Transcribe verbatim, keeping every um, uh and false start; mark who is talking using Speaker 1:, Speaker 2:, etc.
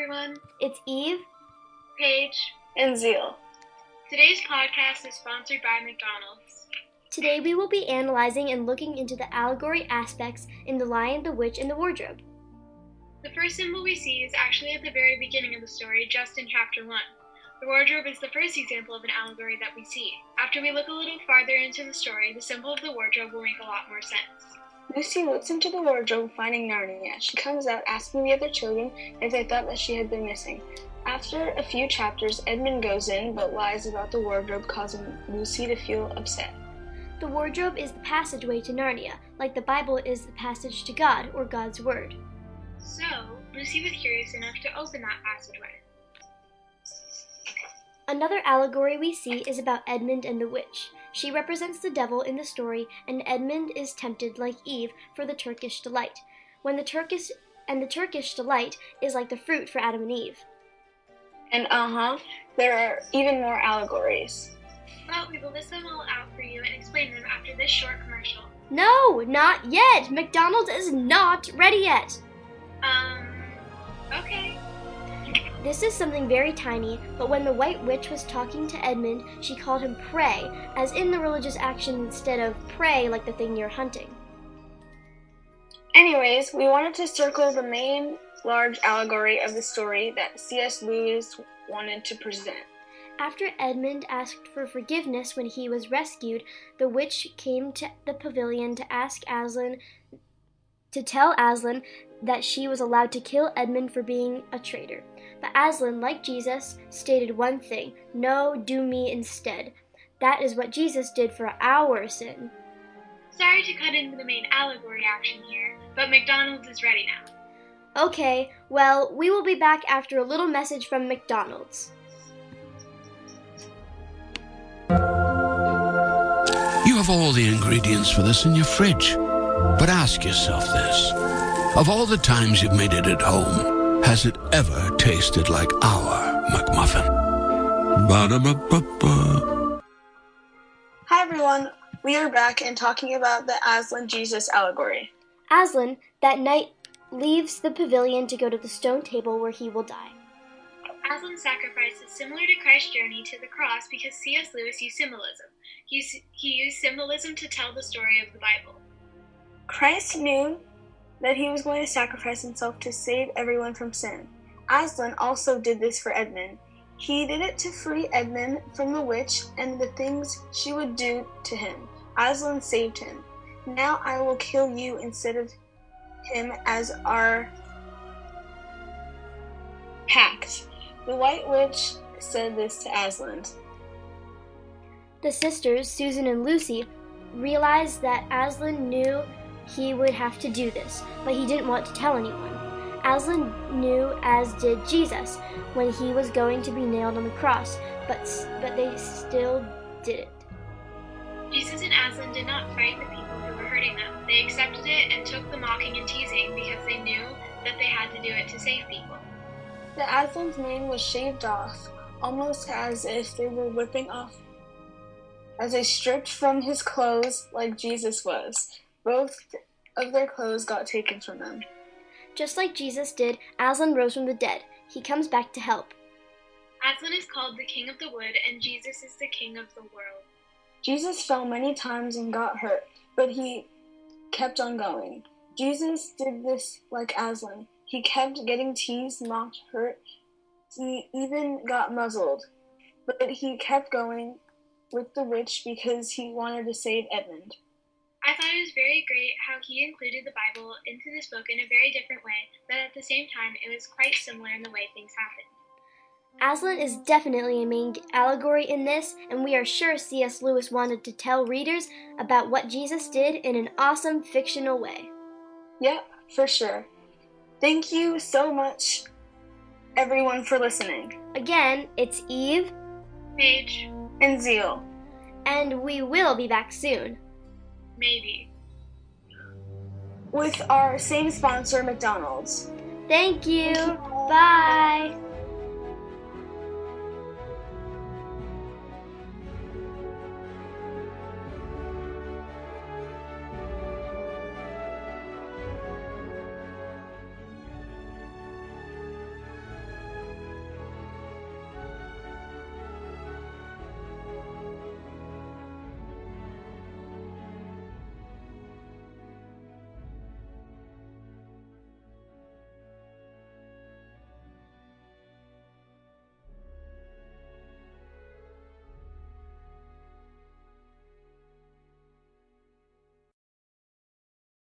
Speaker 1: everyone.
Speaker 2: It's Eve,
Speaker 1: Paige,
Speaker 3: and Zeal.
Speaker 1: Today's podcast is sponsored by McDonald's.
Speaker 2: Today we will be analyzing and looking into the allegory aspects in The Lion, the Witch, and the Wardrobe.
Speaker 1: The first symbol we see is actually at the very beginning of the story, just in chapter one. The wardrobe is the first example of an allegory that we see. After we look a little farther into the story, the symbol of the wardrobe will make a lot more sense.
Speaker 3: Lucy looks into the wardrobe, finding Narnia. She comes out asking the other children if they thought that she had been missing. After a few chapters, Edmund goes in, but lies about the wardrobe, causing Lucy to feel upset.
Speaker 2: The wardrobe is the passageway to Narnia, like the Bible is the passage to God, or God's Word.
Speaker 1: So, Lucy was curious enough to open that passageway.
Speaker 2: Another allegory we see is about Edmund and the witch. She represents the devil in the story, and Edmund is tempted, like Eve, for the Turkish delight. When the Turkish and the Turkish delight is like the fruit for Adam and Eve.
Speaker 3: And uh-huh, there are even more allegories.
Speaker 1: Well, we will list them all out for you and explain them after this short commercial.
Speaker 2: No, not yet! McDonald's is not ready yet!
Speaker 1: Um, okay.
Speaker 2: This is something very tiny, but when the White Witch was talking to Edmund, she called him prey, as in the religious action instead of prey like the thing you're hunting.
Speaker 3: Anyways, we wanted to circle the main large allegory of the story that C S Lewis wanted to present.
Speaker 2: After Edmund asked for forgiveness when he was rescued, the witch came to the pavilion to ask Aslan to tell Aslan that she was allowed to kill Edmund for being a traitor. But Aslan, like Jesus, stated one thing: no, do me instead. That is what Jesus did for our sin.
Speaker 1: Sorry to cut into the main allegory action here, but McDonald's is ready now.
Speaker 2: Okay, well, we will be back after a little message from McDonald's.
Speaker 4: You have all the ingredients for this in your fridge. But ask yourself this: of all the times you've made it at home, has it ever tasted like our McMuffin? Ba-da-ba-ba-ba.
Speaker 3: Hi everyone, we are back and talking about the Aslan Jesus allegory.
Speaker 2: Aslan, that night, leaves the pavilion to go to the stone table where he will die.
Speaker 1: Aslan's sacrifice is similar to Christ's journey to the cross because C S Lewis used symbolism. He used, he used symbolism to tell the story of the Bible.
Speaker 3: Christ knew that he was going to sacrifice himself to save everyone from sin. Aslan also did this for Edmund. He did it to free Edmund from the witch and the things she would do to him. Aslan saved him. Now I will kill you instead of him as our pact. The White Witch said this to Aslan.
Speaker 2: The sisters, Susan and Lucy, realized that Aslan knew he would have to do this, but he didn't want to tell anyone. Aslan knew, as did Jesus, when he was going to be nailed on the cross, but, but they still did it.
Speaker 1: Jesus and Aslan did not fight the people who were hurting them. They accepted it and took the mocking and teasing because they knew that they had to do it to save people.
Speaker 3: The Aslan's mane was shaved off, almost as if they were whipping off, as they stripped from his clothes like Jesus was. Both of their clothes got taken from them.
Speaker 2: Just like Jesus did, Aslan rose from the dead. He comes back to help.
Speaker 1: Aslan is called the King of the Wood, and Jesus is the King of the world.
Speaker 3: Jesus fell many times and got hurt, but he kept on going. Jesus did this like Aslan. He kept getting teased, mocked, hurt. He even got muzzled. But he kept going with the witch because he wanted to save Edmund.
Speaker 1: I thought it was very great how he included the Bible into this book in a very different way, but at the same time it was quite similar in the way things happened.
Speaker 2: Aslan is definitely a main allegory in this, and we are sure C S Lewis wanted to tell readers about what Jesus did in an awesome fictional way.
Speaker 3: Yep, for sure. Thank you so much, everyone, for listening.
Speaker 2: Again, it's Eve,
Speaker 1: Paige,
Speaker 3: and Zeal.
Speaker 2: And we will be back soon.
Speaker 1: Maybe.
Speaker 3: With our same sponsor, McDonald's.
Speaker 2: Thank you.
Speaker 3: Thank you.
Speaker 2: Bye.